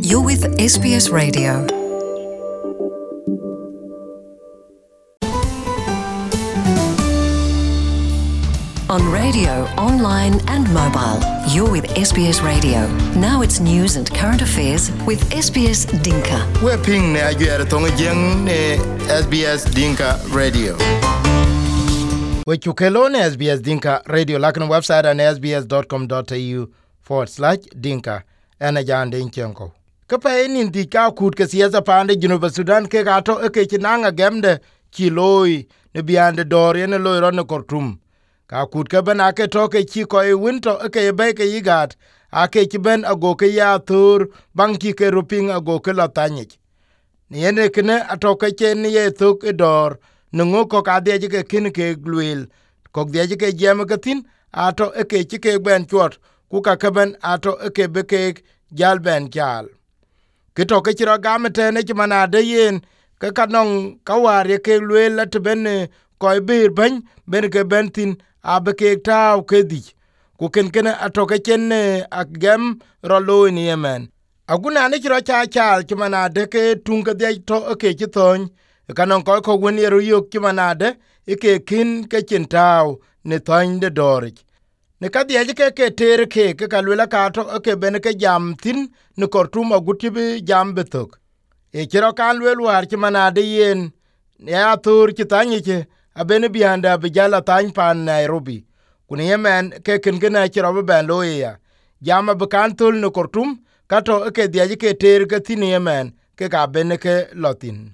You're with SBS Radio. On radio, online and mobile, you're with SBS Radio. Now it's news and current affairs with SBS Dinka. We're ping ne ajuere tonga jeng ne SBS Dinka Radio. We chukelo ne SBS Dinka Radio lakini website an sbs.com.au/dinka ana jande inchenko. Kapa eni ndika kut ke siasa pande Junuba Sudan ke gato eke chinanga gemde kiloi ne biande dori ne loi ron Khartoum. Ka kut ke ben ake toke chi ko e winto eke be ke yigat ake chi ben ago ke ya thur banki ke ruping ago ke latanyich. Ni ene kene atoke chen ye thuk e dor nungo ko ka de ke kin ke gluil ko de ke jam ke tin ato eke chi ke ben chot ku ka ke ben ato eke be ke jal ben chal. Kito ke chiro gamete ne chimana de yen ke kanong kawari ke luel at ben koy bir ben ke bentin abeke taw kedi ku ken atoke chen agem rolo ni yemen aguna ne chiro cha chimana de ke tunga de to ke chiton kanong koy ko wen yero yok chimana de ke kin ke chen taw ne ton de dorich ne ka die ke ter ke kalwela ka to ke ben ke jam tin ne Khartoum agutibi jam betok e chiro kan lwel war chimana de yen ya tur chitanyi che abene bianda bijala tany pan Nairobi kuni yemen ke kengena chiro ben loya jama bekantul ne Khartoum kato ke die ke ter ke tin yemen ke ka bene ke lotin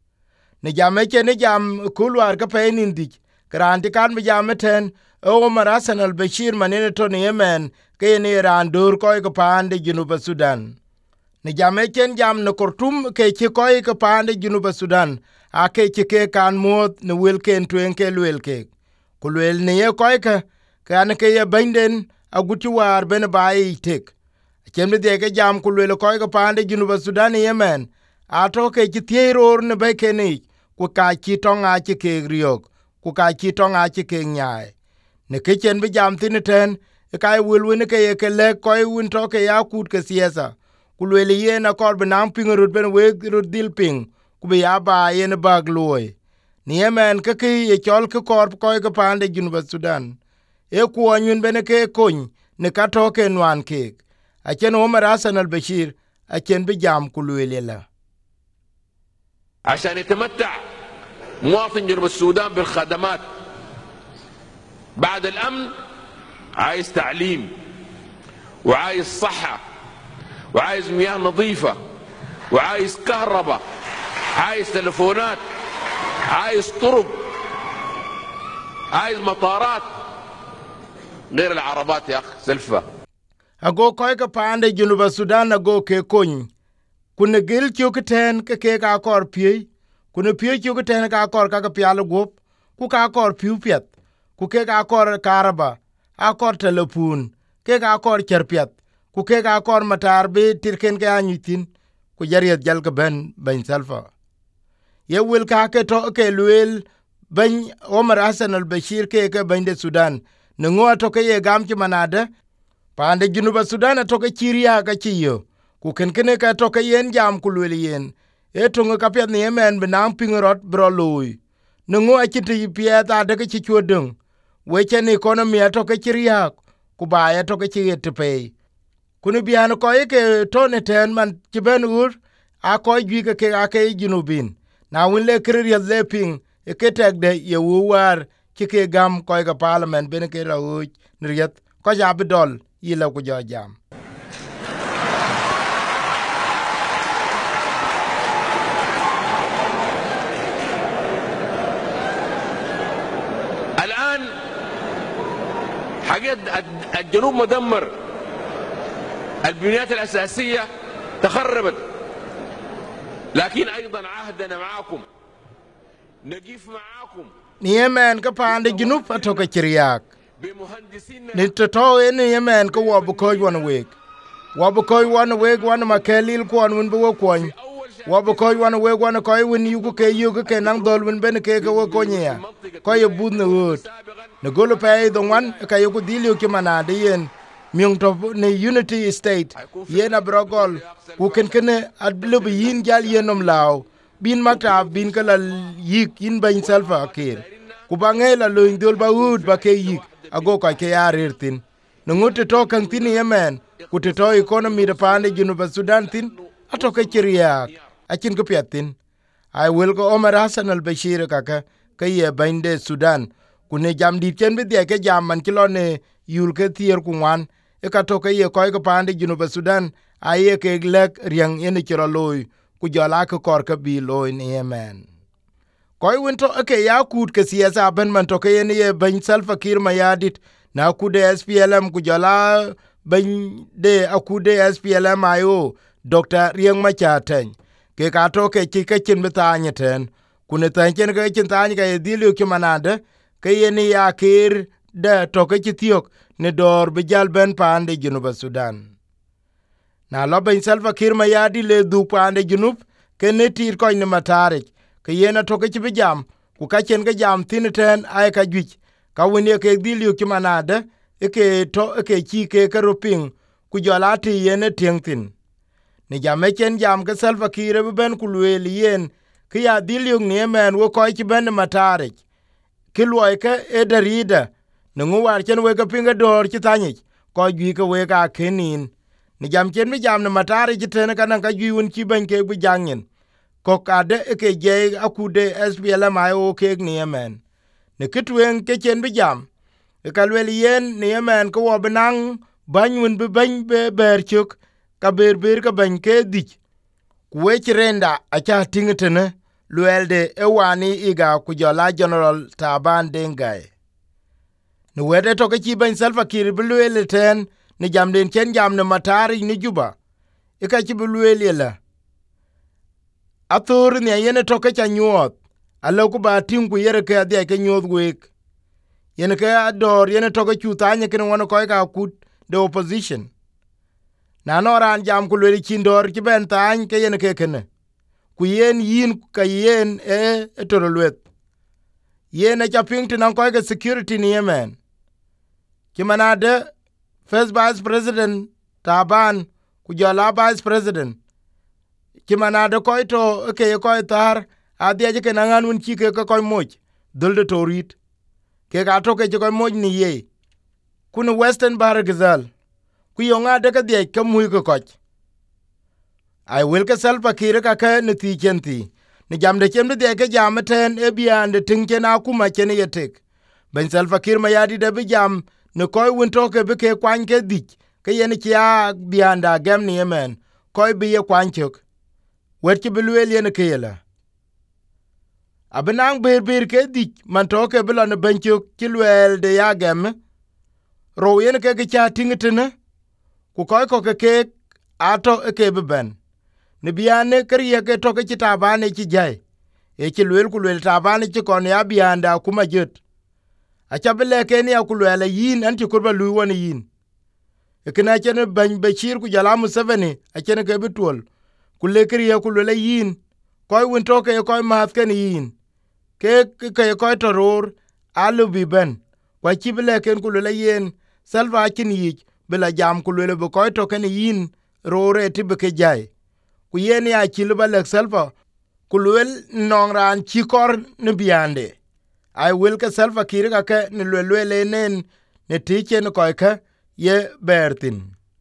ne jame che ne jam kulwar ke penin dik granti kan bi jameten Omar Hassan al-Bashir manene to ne yemen ke ne randur ko ko pande Junuba Sudan ne jame chen jam ne Khartoum ke chi ko ko pande Junuba Sudan ake chi ke kan mot ne wilken twenke lwelke kulwel ne ye ko kan ke ye benden aguti war ben bai tek chen de ke jam kulwel ko pande Junuba Sudan yemen ato ke chi thieror ne be ke ni ku ka chi tonga chi ke riok ku ka chi tonga chi ke nyae ne ke chen bi jam tin ten kai wilwin ke ye ke le ko win to ke ya kut ke siasa kulweli ye na kor benang pingrut ben we rut dil ping ku be ya ba ye ne bag loy ni yemen ke ye chol ke kor ko ke pande Junuba Sudan e ku anyun ben ke kun ne ka to ke nwan ke a chen Omar Hassan al-Bashir a chen bi jam kulweli la عشان يتمتع مواطن جنوب السودان بالخدمات بعد الأمن عايز تعليم وعايز صحة وعايز مياه نظيفة وعايز كهرباء عايز تلفونات عايز طرق عايز مطارات غير العربات يا أخ سلفة ago koy ka pande Junuba Sudan ago ke kun kunne gil chukten ke ka kor pie kunne pie chukten ka kor ka pial gop ku ka kor piu piet ku ke ka kor karaba akor telepon ke ka kor cherpiet ku ke ka kor matar be tirken ke anyutin ku jariet jal ke ben salfa ye wil ka ke to ke luel ben Omar Hassan al-Bashir ke ben de Sudan ne ngo to ke ye gam ki manade pande Junuba Sudan to ke chiria ka chiyo ku ken ka to ke yen jam ku luel yen e to ngo ka pet ne yemen benang pingrot bro loy ne ngo achiti pieta de ke chichodung wechen economy to ke chiria ku ba ya to ke chiet pe kunu bian ko ke to ne ten man tiben ur a ko gi ke ake Junubin na win le kriya le ping e ke tek de ye war ki ke gam ko ga parliament ben ke ra u nriet ko ja bidol yila ku jo jam حاجات الجنوب مدمر البنيات الأساسية تخربت لكن أيضا عهدنا معكم نقف معكم ni yemen ka pande Junub atoka chiriak ni to ni yemen ko wob ko won weg won makelil ko won bo ko wob ko won weg won ko won yugo ke nang dol won ben ke ko ko nya ko ye bud ne wot ne golo pay do wan ka yugo dilio ki manade yen miong to ne unity state yena brogol ku ken adlu yin gal yenom law bin makta bin kala yik in ban Salva Kiir ku bangela lo indol baud ba ke yik ago ka ke yarirtin no ngote to kan tin yemen ku te to economy de pande junu ba Sudan tin ato ke kriya akin ko piatin I will go Omar Hassan al-Bashir ka ye bande Sudan ku ne jam dit ken bi de ke jam man kilo ne yul ke tier ku wan e ka to ke ye ko pande junu ba Sudan aye ke lek riang ene kiro loy ku jala ko kor ka bi loy ni yemen koy winto ke ya kut ke siasa ben man to ke ne ye ban Salva Kiir Mayadit na ku de SPLM ku jala ban de akude SPLM ayo Dr. Riang Machaten ke ka to ke ke kin betanye ten ku ne tan ken ke kin tan ke dilu ki manade ke ye ne ya Kiir de to ke tiok ne dor bi jal ben pande Junuba Sudan na lo ban Salva Kiir Mayadi le du pande junub ke ne tir ko ne matare ke yena to ke bi jam ku ka chen ke jam tin ten ay ka juj ka woni ke dilu ki manade e ke to ke chi ke roping ku jola ti yene tiengtin ni jam chen jam ke Salva Kiir bi ben ku le yen ke ya dilu ne men wo ko ki ben matare ki lo ke e derida ne ngwar chen we ka pinga dor ki tani ko gi ke we ka kenin ni jam chen mi jam ne matare ki ten kana ka gi won ki ben ke bu jangen ko kade ke je akude SPLM ayo ke ni yemen ne kitwen ke chen bi jam e ka le yen ni yemen ko obnang banyun bi ban be berchuk ka ber ka ban ke dik ku we renda a cha tingtene luelde ewani iga ku jola General Taban Dengai ne wede to ke chi ban Salva Kiir bi luele ten ni jam den chen jam ne matari ni juba e ka chi bi luele la athor ne yene to ke cha nyuot alo ku ba tin ku yere ke ade ke nyuot wek yene ke ador yene to ke chu tanye ken wono ko ka kut the opposition na noran jam ku luele chin dor ki ben tan ke yene ke kene ku yen yin ka yen e torolwet yen e chaping tinan ko ke security ni yemen ki manade first vice president Taban ku jola vice president ki manade ko to ke ko tar adie ke nangan un chi ke ko moj dulde torit ke ga to ke ko moj ni ye kun western bar gazal ku yonga de ke die ke mu ko I will ke Salva Kiir ka ke ne ti kenti ni jam de kem de ke jam ten e biande tinke na kuma ken yetek ben Salva Kiir Mayadi de bi jam ne koy won to ke be ke kwan ke dik ke yen kia bianda gem ni yemen koy bi ye kwan chok wet ki bilwel yen ke yela abenang ber ke dik man to ke bilo ne ben chok ki lwel de ya gem ro yen ke cha tingtene ku koy ko ke ato ke be ben ne biane kriye ke to ke Tabane ki jai e ki lwel ku lwel Tabane ki kon ya bianda kuma jet a chabele ke ni akulwele yin anti kurba lu woni yin e kena chene ban Bashir ku jala Museveni a chene ke bitol ku le kriye ku lwele yin koy won to ke koy mat ken yin ke koy toror alu bi ben kwa chibele ken ku lwele yin Salva kin yi bela jam ku lwele bo koy to ken yin rore tibe ke jai ku yen ya chilba lek Salva ku lwel nongran chikor ne biande I will ke Salva Kiir ka ke ne lwele nen ne tichen ko ke ye bertin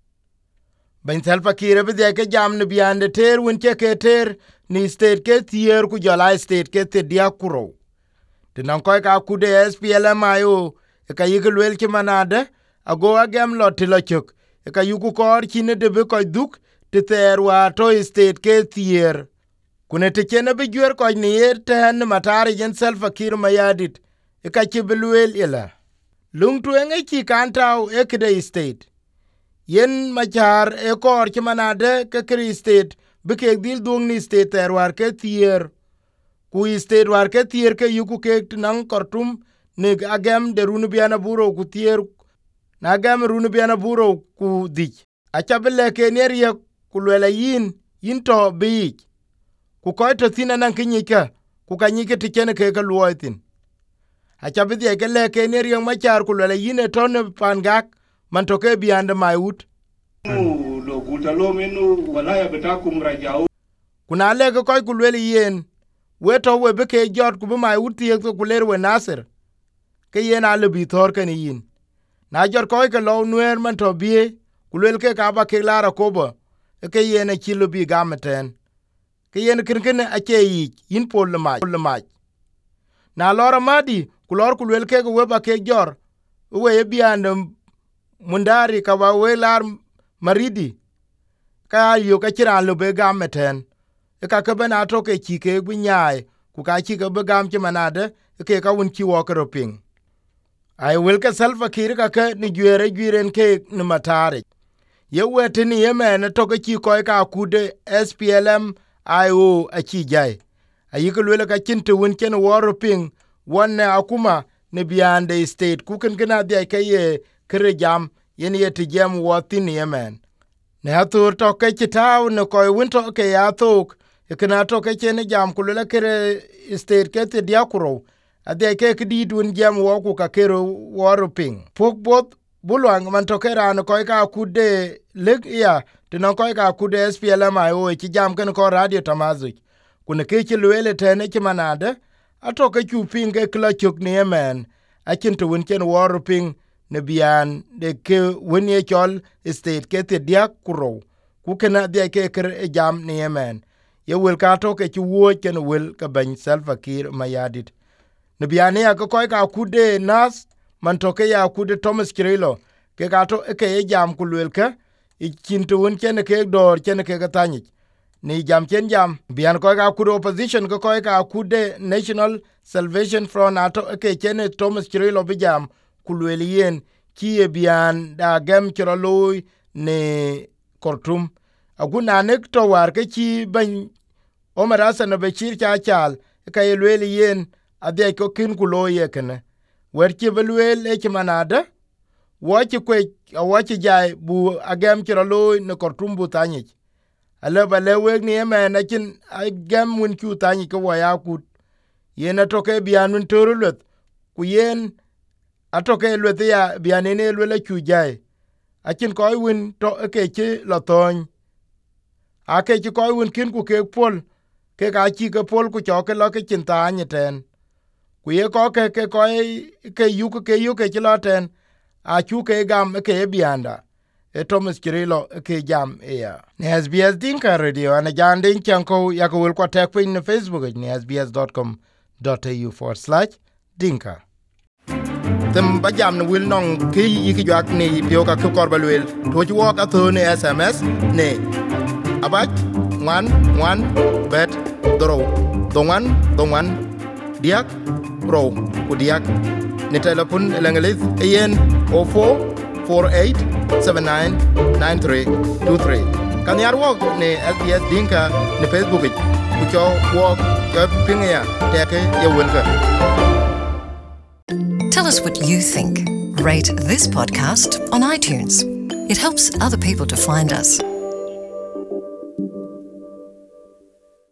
ben Salva Kiir be de ke jam ne biande ter won ke ter ni state ke tier ku jala state ke te dia kuro tinan ko ka ku de SPLM ayo e ka yigel wel ki manade ago agam lot lo chuk e ka yuku kor chine de be ko duk te ter wa to state ke tier kune te chene bi jwer ko ni ten matari jen Salva Kiir Mayadit e ka chi bilwel ila lung tuenge chi kantau e kide state yen machar e kor chi manade ke kri state bi ke dil dung ni state ter war ke tier ku state war ke tier ke yuku ke nang kortum ne agam de runu biana buro ku tier na agam runu biana buro ku dik a chabele ke nerie ku lwela yin to bi ku koy to thina nan kinyika ku kanyike ti chene ke ka luoitin a chabidi ke le ke nerie machar ku lwela yin to ne pangak man to ke biande mai ut lo gutalo menu walaya betakum rajau kuna le ko ku le yen we to we be ke jot ku mai ut ye ku le we Nasir ke yen ale bi thor ken yin na jot ko ke lo nuer man to bie ku le ke ka ba ke lara kobo ke yen a chilo bi gameten ke yen kin a che yi yin pol ma na lora madi ku lor ku le ke we ba ke jor we biande mundari ka ba we lar maridi ka yo ka chiran lo be gameten ka ka bana to ke chi ke gnyai ku ka chi ke be gam che manade ke ka un chi wo ko ping ai wel ka Salva Kiir ka ke ni jwiren ke ni matare ye wete ni yemen to ke chi ko ka kude SPLM IO a chi jai ai ko le ka chin to un ken wo ping wonne akuma ne biande state ku ken gna de ke ye kre jam yen ye ti jam wo tin yemen ne atur to ke chitaw ne ko winto ke ya tuk ikna to ke chen jam ku le kre state ke te diakuro ade ke kdi dun jam wo ku ka kero wo ping pok bot bulwang man to ke ran ko ka kude leg ya to no ko ka kude SPLM IO ti jam ken ko radio tamazu kun ke ti lele tene ti manade ato ke chu pinge kla chuk ne yemen a chin to win chen wo ping ne bian de ke wenye chol state ke te dia kuro ku kena de ke ker jam ne yemen ye wel ka to ke chuo ken wel ka ban Salva Kiir mayadit ne bian ya ko ka kude nas man to ke ya kude Thomas Kirilo ke ka to ke jam ku wel ka chin to won ken ke dor ken ke ka tani ni jam ken jam bian ko ka kude opposition ko ka kude National Salvation Front ato ke ken Thomas Kirilo bi jam kulwel yen kiye bian da gem kiroloy ne Kortum aguna nek to war ke chi ban Omar Hassan Bashir cha chal ka yelwel yen ade ko kin kuloye kene wer ki belwel e manada wo ki kwe wo ki jai bu agem kiroloy ne Kortum bu tani ale bale weg ni yemen akin agem mun ku tani ko wa yakut yen to ke bian mun torulet ku yen atoke lwethe ya bianene lwela chujai akin koy win to ke chi loton ake chi koy win kin ku ke pol ke ka chi ke pol ku choke lo ke chinta anyeten ku ye ko ke koy ke yu ke chi loten a chu ke gam ke bianda e Thomas Kirilo ke jam ya ne SBS Dinka Radio ana jande chanko ya ko wel ko tek pin ne Facebook ne sbs.com.au/dinka tem ba jam ne wil nong ki yiki jak ni pio ka ko korbalwel to ji wo ka to ne SMS ne abach wan bet doro dongan diak ro ku diak ne telefon elengelis yen 0448799323 kan yar wo ne SBS Dinka ne Facebook ku cho wo ka pinga teke ye welka. Tell us what you think. Rate this podcast on iTunes. It helps other people to find us.